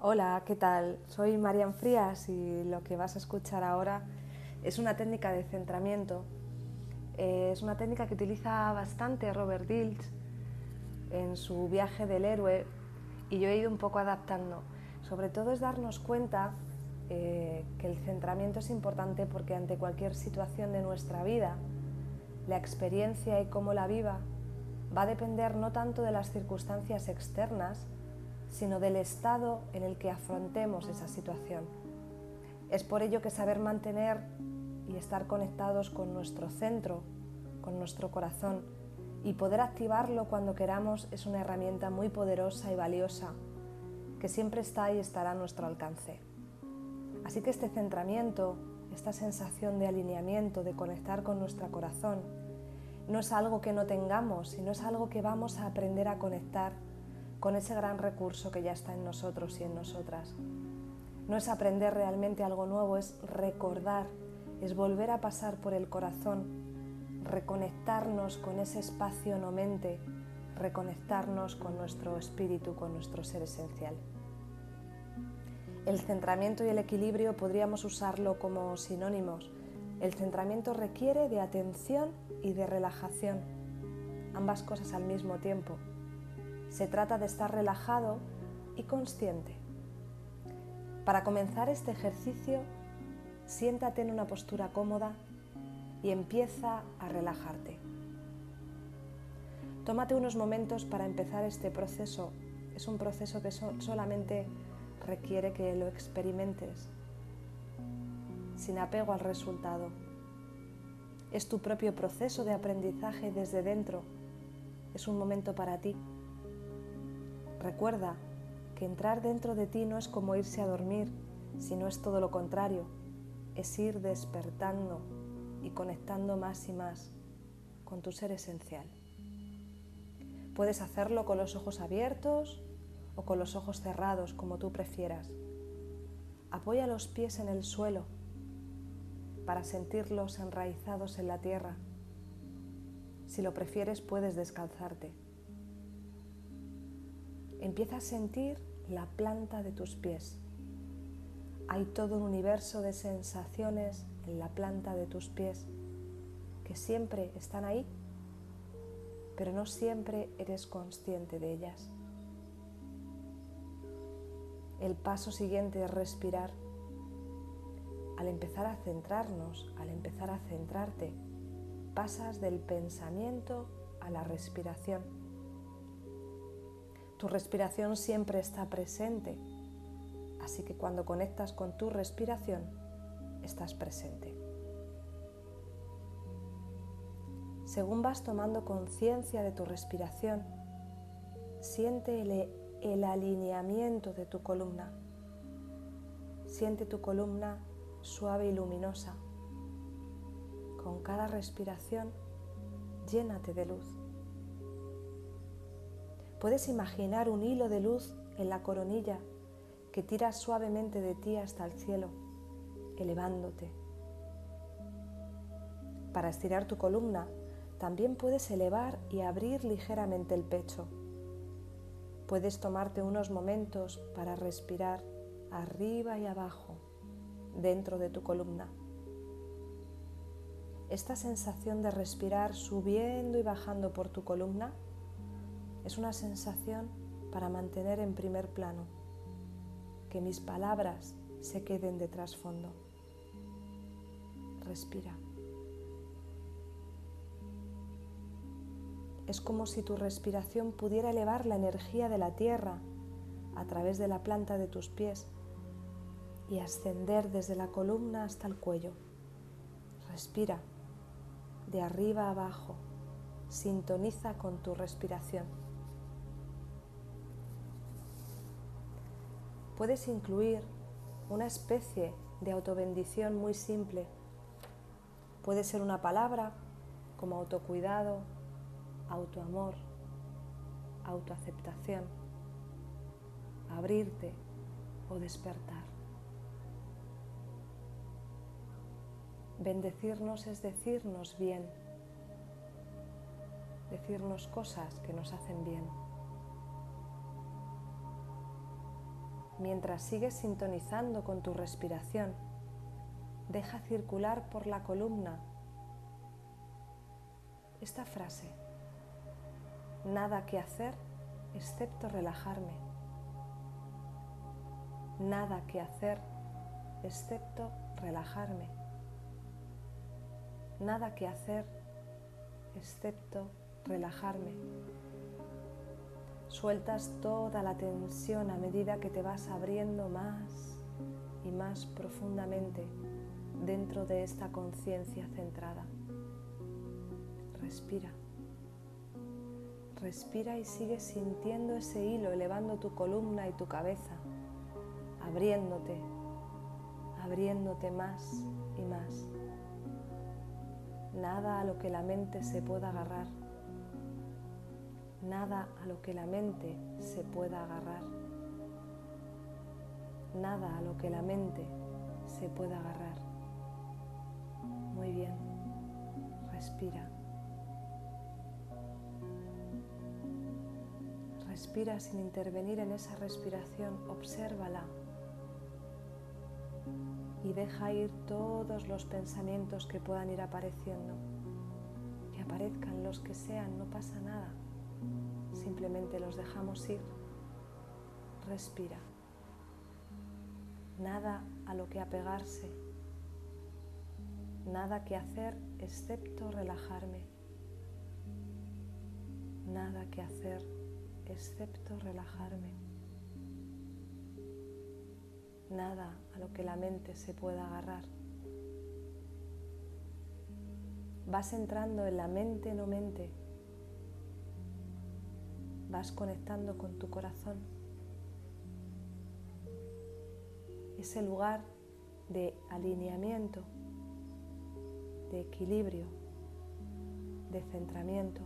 Hola, ¿qué tal? Soy Marian Frías y lo que vas a escuchar ahora es una técnica de centramiento. Es una técnica que utiliza bastante Robert Dilts en su viaje del héroe y yo he ido un poco adaptando. Sobre todo es darnos cuenta que el centramiento es importante porque ante cualquier situación de nuestra vida, la experiencia y cómo la viva va a depender no tanto de las circunstancias externas, sino del estado en el que afrontemos esa situación. Es por ello que saber mantener y estar conectados con nuestro centro, con nuestro corazón, y poder activarlo cuando queramos es una herramienta muy poderosa y valiosa que siempre está y estará a nuestro alcance. Así que este centramiento, esta sensación de alineamiento, de conectar con nuestro corazón, no es algo que no tengamos, sino es algo que vamos a aprender a conectar con ese gran recurso que ya está en nosotros y en nosotras. No es aprender realmente algo nuevo, es recordar, es volver a pasar por el corazón, reconectarnos con ese espacio no-mente, reconectarnos con nuestro espíritu, con nuestro ser esencial. El centramiento y el equilibrio podríamos usarlo como sinónimos. El centramiento requiere de atención y de relajación, ambas cosas al mismo tiempo. Se trata de estar relajado y consciente. Para comenzar este ejercicio, siéntate en una postura cómoda y empieza a relajarte. Tómate unos momentos para empezar este proceso. Es un proceso que solamente requiere que lo experimentes, sin apego al resultado. Es tu propio proceso de aprendizaje desde dentro. Es un momento para ti. Recuerda que entrar dentro de ti no es como irse a dormir, sino es todo lo contrario, es ir despertando y conectando más y más con tu ser esencial. Puedes hacerlo con los ojos abiertos o con los ojos cerrados, como tú prefieras. Apoya los pies en el suelo para sentirlos enraizados en la tierra. Si lo prefieres, puedes descalzarte. Empieza a sentir la planta de tus pies. Hay todo un universo de sensaciones en la planta de tus pies que siempre están ahí, pero no siempre eres consciente de ellas. El paso siguiente es respirar. Al empezar a centrarnos, al empezar a centrarte, pasas del pensamiento a la respiración. Tu respiración siempre está presente, así que cuando conectas con tu respiración, estás presente. Según vas tomando conciencia de tu respiración, siente el alineamiento de tu columna. Siente tu columna suave y luminosa. Con cada respiración, llénate de luz. Puedes imaginar un hilo de luz en la coronilla que tira suavemente de ti hasta el cielo, elevándote. Para estirar tu columna, también puedes elevar y abrir ligeramente el pecho. Puedes tomarte unos momentos para respirar arriba y abajo, dentro de tu columna. Esta sensación de respirar subiendo y bajando por tu columna es una sensación para mantener en primer plano, que mis palabras se queden de trasfondo. Respira. Es como si tu respiración pudiera elevar la energía de la tierra a través de la planta de tus pies y ascender desde la columna hasta el cuello. Respira de arriba a abajo, sintoniza con tu respiración. Puedes incluir una especie de autobendición muy simple. Puede ser una palabra como autocuidado, autoamor, autoaceptación, abrirte o despertar. Bendecirnos es decirnos bien, decirnos cosas que nos hacen bien. Mientras sigues sintonizando con tu respiración, deja circular por la columna esta frase: nada que hacer excepto relajarme. Nada que hacer excepto relajarme. Nada que hacer excepto relajarme. Sueltas toda la tensión a medida que te vas abriendo más y más profundamente dentro de esta conciencia centrada. Respira. Respira y sigue sintiendo ese hilo elevando tu columna y tu cabeza, abriéndote, abriéndote más y más. Nada a lo que la mente se pueda agarrar. Nada a lo que la mente se pueda agarrar. Nada a lo que la mente se pueda agarrar. Muy bien. Respira. Respira sin intervenir en esa respiración. Obsérvala. Y deja ir todos los pensamientos que puedan ir apareciendo. Que aparezcan los que sean, no pasa nada. Simplemente los dejamos ir. Respira. Nada a lo que apegarse. Nada que hacer excepto relajarme. Nada que hacer excepto relajarme. Nada a lo que la mente se pueda agarrar. Vas entrando en la mente no mente. Vas conectando con tu corazón. Ese lugar de alineamiento, de equilibrio, de centramiento.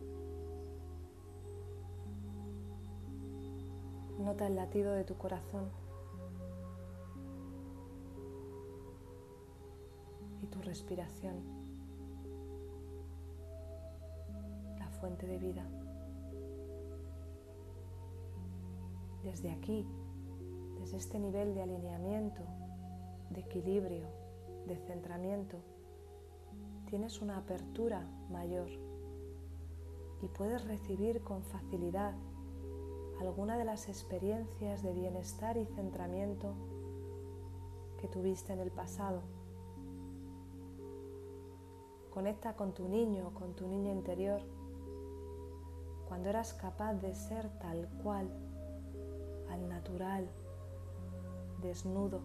Nota el latido de tu corazón y tu respiración, la fuente de vida. Desde aquí, desde este nivel de alineamiento, de equilibrio, de centramiento, tienes una apertura mayor y puedes recibir con facilidad alguna de las experiencias de bienestar y centramiento que tuviste en el pasado. Conecta con tu niño, con tu niña interior, cuando eras capaz de ser tal cual, al natural, desnudo,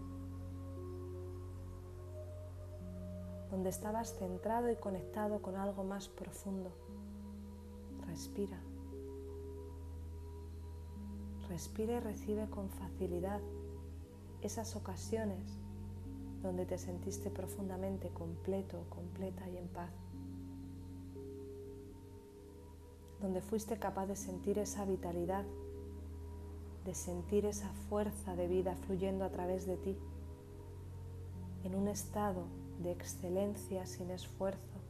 donde estabas centrado y conectado con algo más profundo. Respira. Respira y recibe con facilidad esas ocasiones donde te sentiste profundamente completo, completa y en paz. Donde fuiste capaz de sentir esa vitalidad, de sentir esa fuerza de vida fluyendo a través de ti, en un estado de excelencia sin esfuerzo,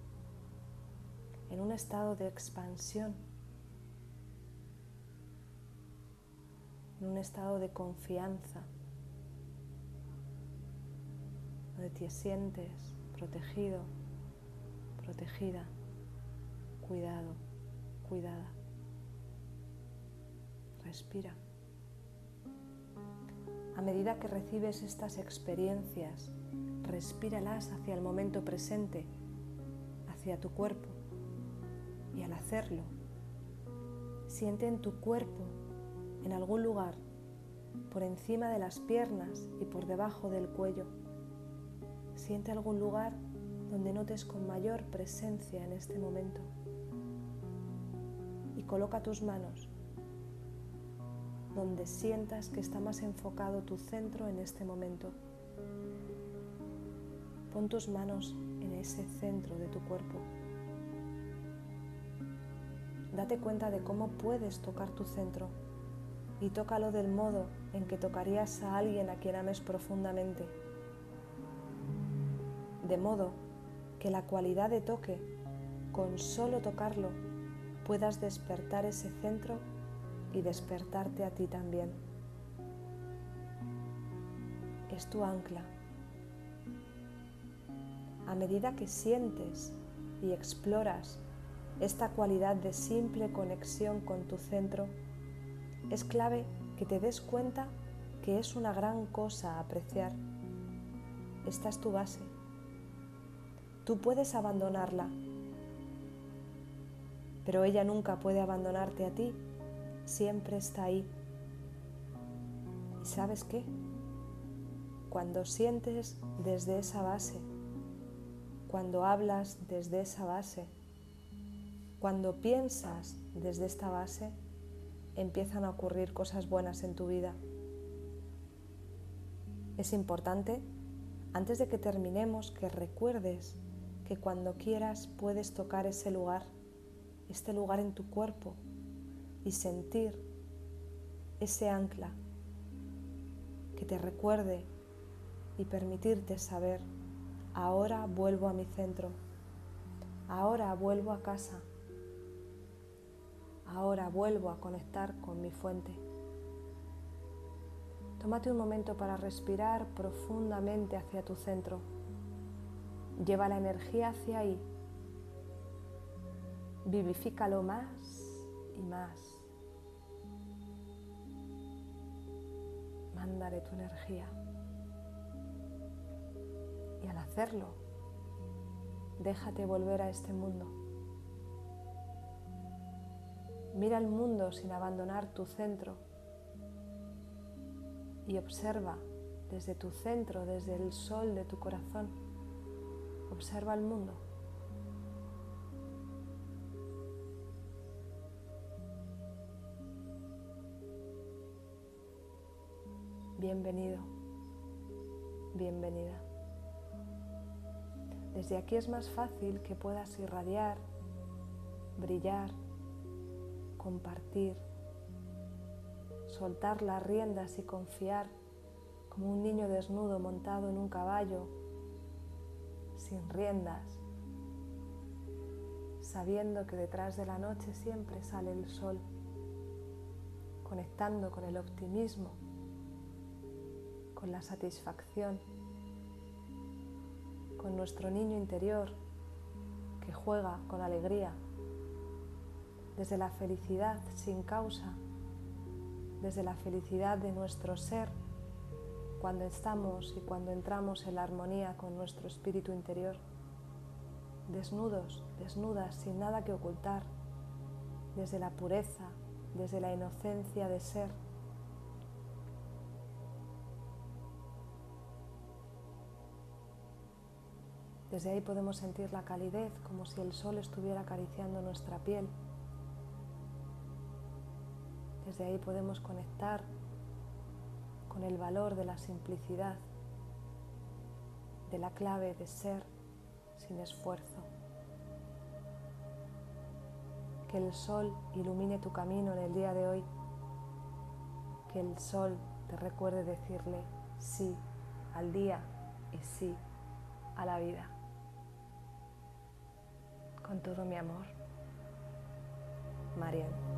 en un estado de expansión, en un estado de confianza, donde te sientes protegido, protegida, cuidado, cuidada. Respira. A medida que recibes estas experiencias, respíralas hacia el momento presente, hacia tu cuerpo. Y al hacerlo, siente en tu cuerpo, en algún lugar, por encima de las piernas y por debajo del cuello. Siente algún lugar donde notes con mayor presencia en este momento. Y coloca tus manos donde sientas que está más enfocado tu centro en este momento. Pon tus manos en ese centro de tu cuerpo. Date cuenta de cómo puedes tocar tu centro y tócalo del modo en que tocarías a alguien a quien ames profundamente. De modo que la cualidad de toque, con solo tocarlo, puedas despertar ese centro y despertarte a ti también. es tu ancla. A medida que sientes y exploras esta cualidad de simple conexión con tu centro, es clave que te des cuenta que es una gran cosa a apreciar. Esta es tu base. Tú puedes abandonarla, pero ella nunca puede abandonarte a ti. Siempre está ahí. ¿Y sabes qué? Cuando sientes desde esa base, cuando hablas desde esa base, cuando piensas desde esta base, empiezan a ocurrir cosas buenas en tu vida. Es importante, antes de que terminemos, que recuerdes que cuando quieras puedes tocar ese lugar, este lugar en tu cuerpo, y sentir ese ancla que te recuerde y permitirte saber: ahora vuelvo a mi centro, ahora vuelvo a casa, ahora vuelvo a conectar con mi fuente. Tómate un momento para respirar profundamente hacia tu centro. Lleva la energía hacia ahí. Vivifícalo más y más. Mándale tu energía. Y al hacerlo, déjate volver a este mundo. Mira el mundo sin abandonar tu centro y observa desde tu centro, desde el sol de tu corazón. Observa el mundo. Bienvenido, bienvenida. Desde aquí es más fácil que puedas irradiar, brillar, compartir, soltar las riendas y confiar como un niño desnudo montado en un caballo, sin riendas, sabiendo que detrás de la noche siempre sale el sol, conectando con el optimismo, con la satisfacción, con nuestro niño interior que juega con alegría, desde la felicidad sin causa, desde la felicidad de nuestro ser, cuando estamos y cuando entramos en la armonía con nuestro espíritu interior, desnudos, desnudas, sin nada que ocultar, desde la pureza, desde la inocencia de ser. Desde ahí podemos sentir la calidez, como si el sol estuviera acariciando nuestra piel. Desde ahí podemos conectar con el valor de la simplicidad, de la clave de ser sin esfuerzo. Que el sol ilumine tu camino en el día de hoy. Que el sol te recuerde decirle sí al día y sí a la vida. Con todo mi amor, Marian.